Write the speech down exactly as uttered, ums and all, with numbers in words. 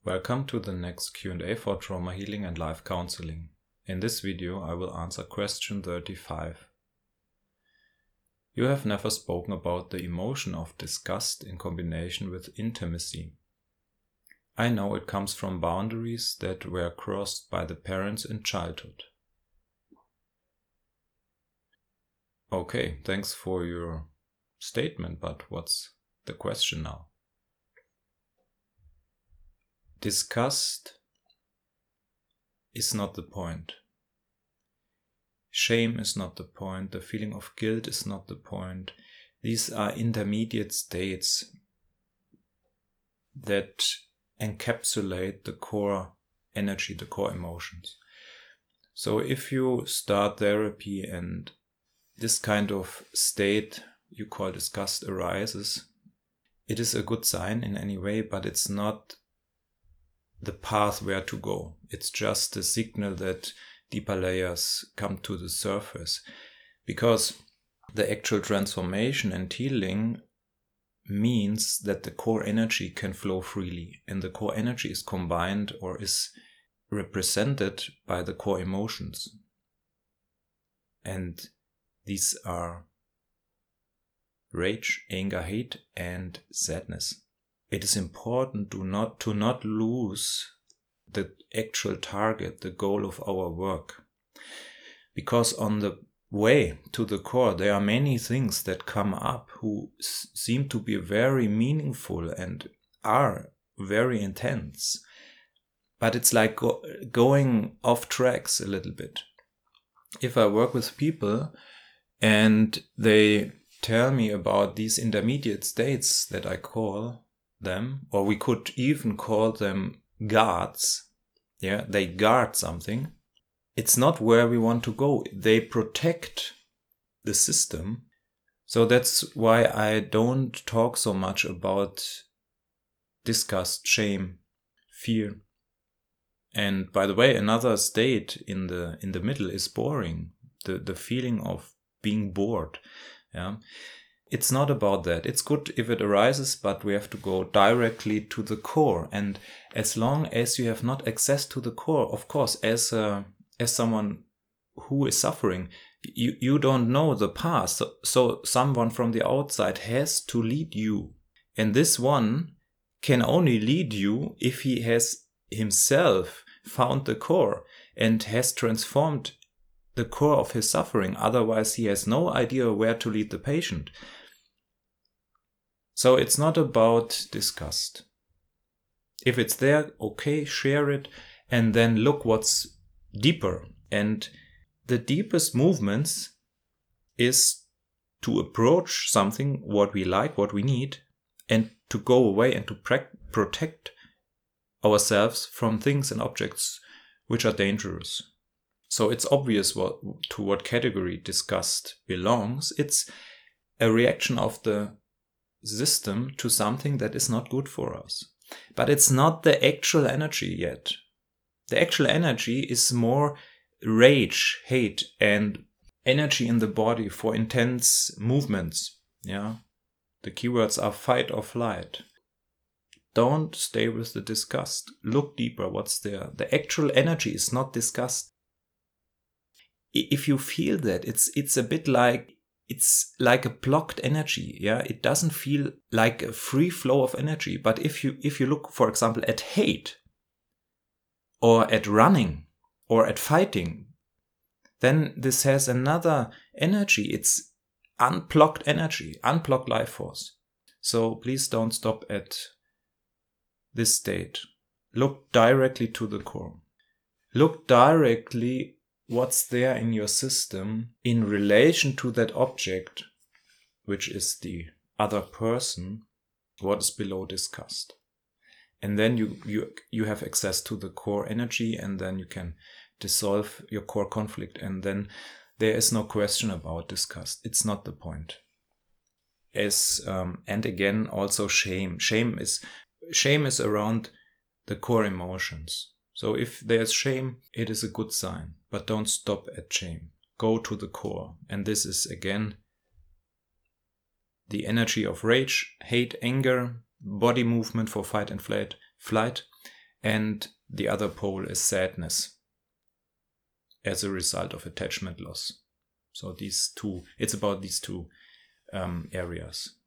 Welcome to the next Q and A for trauma healing and life counseling. In this video I will answer question thirty-five. You have never spoken about the emotion of disgust in combination with intimacy. I know it comes from boundaries that were crossed by the parents in childhood. Okay, thanks for your statement, but what's the question now? Disgust is not the point. Shame is not the point. The feeling of guilt is not the point. These are intermediate states that encapsulate the core energy, the core emotions. So if you start therapy and this kind of state you call disgust arises, it is a good sign in any way, but it's not the path where to go. It's just a signal that deeper layers come to the surface, because the actual transformation and healing means that the core energy can flow freely, and the core energy is combined or is represented by the core emotions, and these are rage, anger, hate, and sadness. It is important to not to not lose the actual target, the goal of our work. Because on the way to the core, there are many things that come up who s- seem to be very meaningful and are very intense. But it's like go- going off tracks a little bit. If I work with people and they tell me about these intermediate states that I call them, or we could even call them guards. Yeah, they guard something. It's not where we want to go. They protect the system. So that's why I don't talk so much about disgust, shame, fear. And by the way, another state in the in the middle is boring. The the feeling of being bored. Yeah. It's not about that. It's good if it arises, but we have to go directly to the core. And as long as you have not access to the core, of course, as a, as someone who is suffering, you, you don't know the past. So, so someone from the outside has to lead you. And this one can only lead you if he has himself found the core and has transformed the core of his suffering. Otherwise, he has no idea where to lead the patient. So it's not about disgust. If it's there, okay, share it, and then look what's deeper. And the deepest movements is to approach something, what we like, what we need, and to go away and to pre- protect ourselves from things and objects which are dangerous. So it's obvious what, to what category disgust belongs. It's a reaction of the system to something that is not good for us. But it's not the actual energy yet. The actual energy is more rage, hate, and energy in the body for intense movements. Yeah. The keywords are fight or flight. Don't stay with the disgust. Look deeper what's there. The actual energy is not disgust. If you feel that, it's it's a bit like It's like a blocked energy, yeah. It doesn't feel like a free flow of energy. But if you if you look, for example, at hate, or at running, or at fighting, then this has another energy. It's unblocked energy, unblocked life force. So please don't stop at this state. Look directly to the core. Look directly what's there in your system in relation to that object, which is the other person, what is below disgust. And then you, you, you have access to the core energy, and then you can dissolve your core conflict. And then there is no question about disgust. It's not the point. As, um, and again, also shame. Shame is, shame is around the core emotions. So if there's shame, it is a good sign, but don't stop at shame. Go to the core. And this is, again, the energy of rage, hate, anger, body movement for fight and flight, flight, and the other pole is sadness as a result of attachment loss. So these two, it's about these two um, areas.